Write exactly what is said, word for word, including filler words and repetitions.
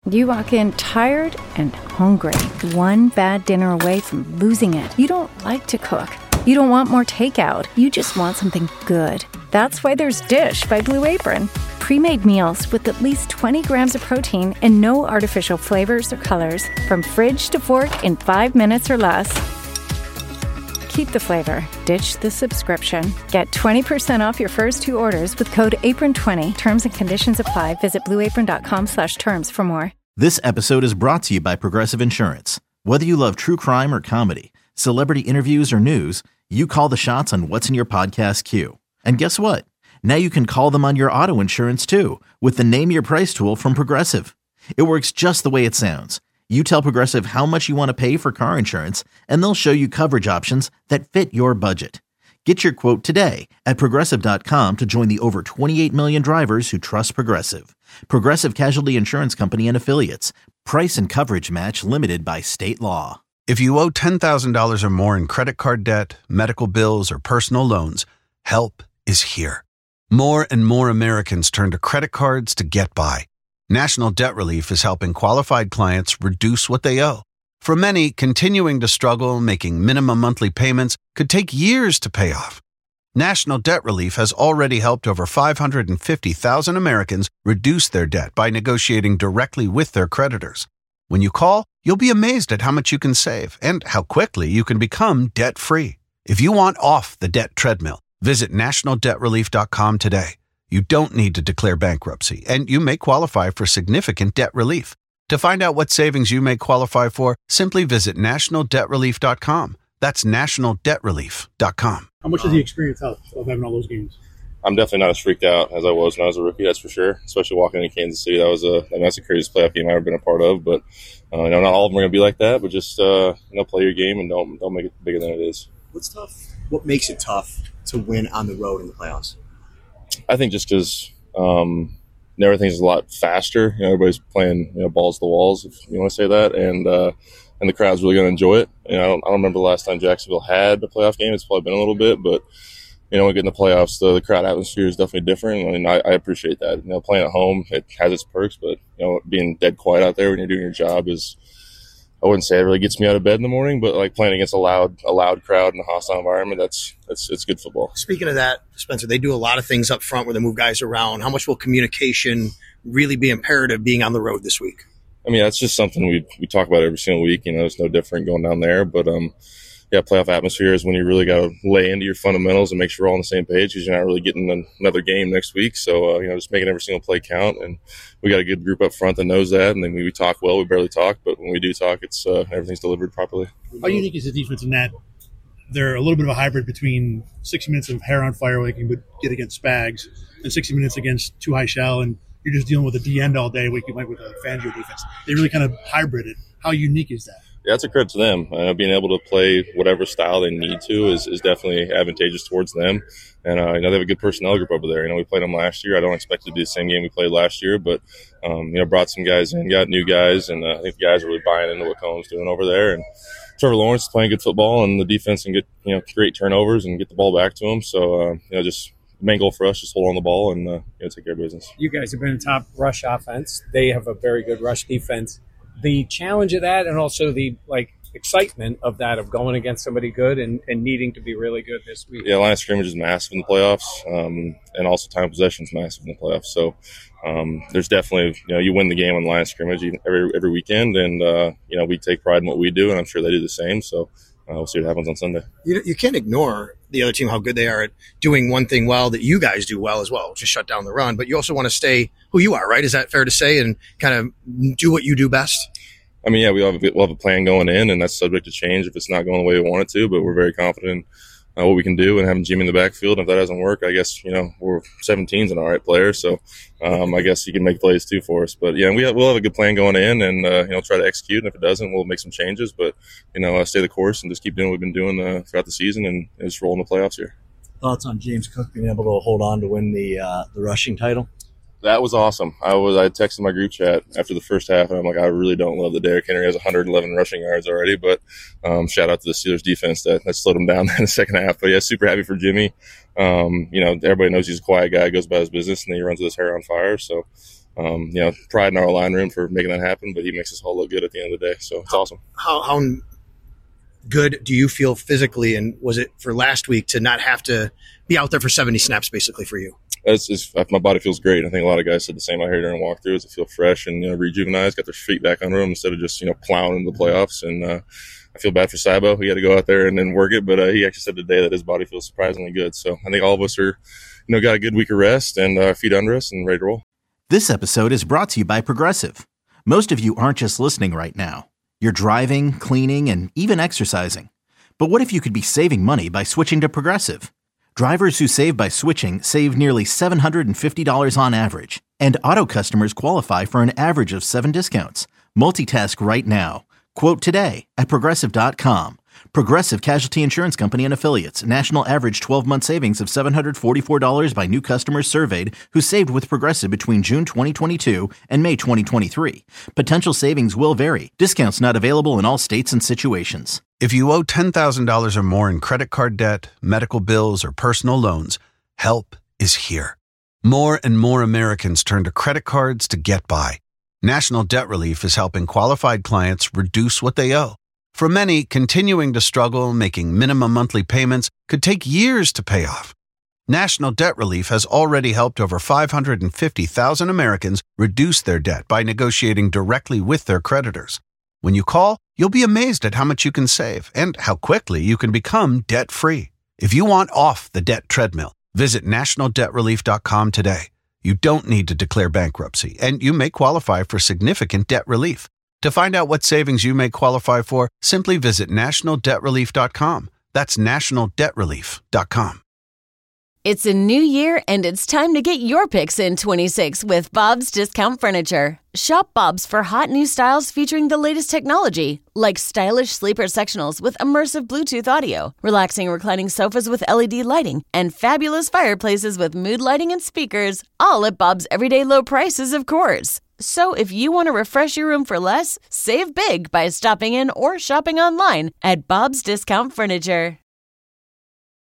You walk in tired and hungry, one bad dinner away from losing it. You don't like to cook. You don't want more takeout. You just want something good. That's why there's Dish by Blue Apron. Pre-made meals with at least twenty grams of protein and no artificial flavors or colors. From fridge to fork in five minutes or less. Keep the flavor. Ditch the subscription. Get twenty percent off your first two orders with code apron twenty. Terms and conditions apply. Visit blueapron.com slash terms for more. This episode is brought to you by Progressive Insurance. Whether you love true crime or comedy, celebrity interviews or news, you call the shots on what's in your podcast queue. And guess what? Now you can call them on your auto insurance too with the Name Your Price tool from Progressive. It works just the way it sounds. You tell Progressive how much you want to pay for car insurance, and they'll show you coverage options that fit your budget. Get your quote today at Progressive dot com to join the over twenty-eight million drivers who trust Progressive. Progressive Casualty Insurance Company and Affiliates. Price and coverage match limited by state law. If you owe ten thousand dollars or more in credit card debt, medical bills, or personal loans, help is here. More and more Americans turn to credit cards to get by. National Debt Relief is helping qualified clients reduce what they owe. For many, continuing to struggle making minimum monthly payments could take years to pay off. National Debt Relief has already helped over five hundred fifty thousand Americans reduce their debt by negotiating directly with their creditors. When you call, you'll be amazed at how much you can save and how quickly you can become debt-free. If you want off the debt treadmill, visit national debt relief dot com today. You don't need to declare bankruptcy, and you may qualify for significant debt relief. To find out what savings you may qualify for, simply visit national debt relief dot com. That's national debt relief dot com. How much does the experience help of having all those games? I'm definitely not as freaked out as I was when I was a rookie, that's for sure. Especially walking into Kansas City, that was a I mean, that's the craziest playoff game I've ever been a part of. But uh, you know, not all of them are going to be like that. But just uh, you know, play your game and don't don't make it bigger than it is. What's tough? What makes it tough to win on the road in the playoffs? I think just because um, everything's a lot faster. You know, everybody's playing you know, balls to the walls, if you want to say that, and uh, and the crowd's really going to enjoy it. You know, I don't, I don't remember the last time Jacksonville had a playoff game. It's probably been a little bit, but you know, when we get in the playoffs, the, the crowd atmosphere is definitely different. I mean, I, I appreciate that. You know, playing at home, it has its perks, but you know, being dead quiet out there when you're doing your job is, I wouldn't say it really gets me out of bed in the morning, but like playing against a loud, a loud crowd in a hostile environment, that's that's it's good football. Speaking of that, Spencer, they do a lot of things up front where they move guys around. How much will communication really be imperative being on the road this week? I mean, that's just something we we talk about every single week. You know, it's no different going down there, but um. Yeah, playoff atmosphere is when you really got to lay into your fundamentals and make sure we're all on the same page because you're not really getting another game next week. So, uh, you know, just making every single play count. And we got a good group up front that knows that. And then we, we talk well. We barely talk. But when we do talk, it's uh, everything's delivered properly. How unique is the defense in that they're a little bit of a hybrid between sixty minutes of hair on fire like you would get against Spags and sixty minutes against Two High Shell, and you're just dealing with a D end all day like you might with a Fangio defense. They really kind of hybrided. How unique is that? Yeah, that's a credit to them. Uh, being able to play whatever style they need to is, is definitely advantageous towards them. And, uh, you know, they have a good personnel group over there. You know, we played them last year. I don't expect it to be the same game we played last year, but, um, you know, brought some guys in, got new guys, and uh, I think the guys are really buying into what Cohen's doing over there. And Trevor Lawrence is playing good football, and the defense can get, you know, create turnovers and get the ball back to him. So, uh, you know, just the main goal for us, just hold on the ball and, uh, you know, take care of business. You guys have been a top rush offense. They have a very good rush defense. The challenge of that, and also the, like, excitement of that, of going against somebody good and, and needing to be really good this week. Yeah, line of scrimmage is massive in the playoffs, um, and also time of possession is massive in the playoffs. So um, there's definitely, you know, you win the game on line of scrimmage every every weekend, and, uh, you know, we take pride in what we do, and I'm sure they do the same. So uh, we'll see what happens on Sunday. You, you can't ignore the other team, how good they are at doing one thing well that you guys do well as well, just shut down the run. But you also want to stay who you are, right? Is that fair to say, and kind of do what you do best? I mean, yeah, we have, a, we'll have a plan going in, and that's subject to change if it's not going the way we want it to, but we're very confident in uh, what we can do and having Jimmy in the backfield. And if that doesn't work, I guess, you know, we're seventeen's an all right player, so um, I guess he can make plays too for us. But, yeah, we have, we'll have a good plan going in and, uh, you know, try to execute, and if it doesn't, we'll make some changes. But, you know, uh, stay the course and just keep doing what we've been doing uh, throughout the season and, and just roll in the playoffs here. Thoughts on James Cook being able to hold on to win the uh, the rushing title? That was awesome. I was I texted my group chat after the first half, and I'm like, I really don't love that Derrick Henry has one hundred eleven rushing yards already, but um, shout out to the Steelers defense that, that slowed him down in the second half. But yeah, super happy for Jimmy. Um, you know, everybody knows he's a quiet guy, goes about his business, and then he runs with his hair on fire. So um, you know, pride in our line room for making that happen, but he makes us all look good at the end of the day. So it's awesome. How, how good do you feel physically? And was it for last week to not have to be out there for seventy snaps basically for you? It's, it's, my body feels great. I think a lot of guys said the same out here during walkthroughs. They feel fresh and, you know, rejuvenized, got their feet back under them instead of just, you know, plowing into the playoffs. And uh, I feel bad for Sabo. He had to go out there and then work it, but uh, he actually said today that his body feels surprisingly good. So I think all of us are, you know, got a good week of rest and uh, feet under us and ready to roll. This episode is brought to you by Progressive. Most of you aren't just listening right now. You're driving, cleaning, and even exercising. But what if you could be saving money by switching to Progressive? Drivers who save by switching save nearly seven hundred fifty dollars on average. And auto customers qualify for an average of seven discounts. Multitask right now. Quote today at Progressive dot com. Progressive Casualty Insurance Company and Affiliates. National average twelve-month savings of seven hundred forty-four dollars by new customers surveyed who saved with Progressive between June twenty twenty-two and May twenty twenty-three. Potential savings will vary. Discounts not available in all states and situations. If you owe ten thousand dollars or more in credit card debt, medical bills, or personal loans, help is here. More and more Americans turn to credit cards to get by. National Debt Relief is helping qualified clients reduce what they owe. For many, continuing to struggle making minimum monthly payments could take years to pay off. National Debt Relief has already helped over five hundred fifty thousand Americans reduce their debt by negotiating directly with their creditors. When you call, you'll be amazed at how much you can save and how quickly you can become debt-free. If you want off the debt treadmill, visit national debt relief dot com today. You don't need to declare bankruptcy, and you may qualify for significant debt relief. To find out what savings you may qualify for, simply visit national debt relief dot com. That's national debt relief dot com. It's a new year, and it's time to get your picks in twenty-six with Bob's Discount Furniture. Shop Bob's for hot new styles featuring the latest technology, like stylish sleeper sectionals with immersive Bluetooth audio, relaxing reclining sofas with L E D lighting, and fabulous fireplaces with mood lighting and speakers, all at Bob's everyday low prices, of course. So if you want to refresh your room for less, save big by stopping in or shopping online at Bob's Discount Furniture.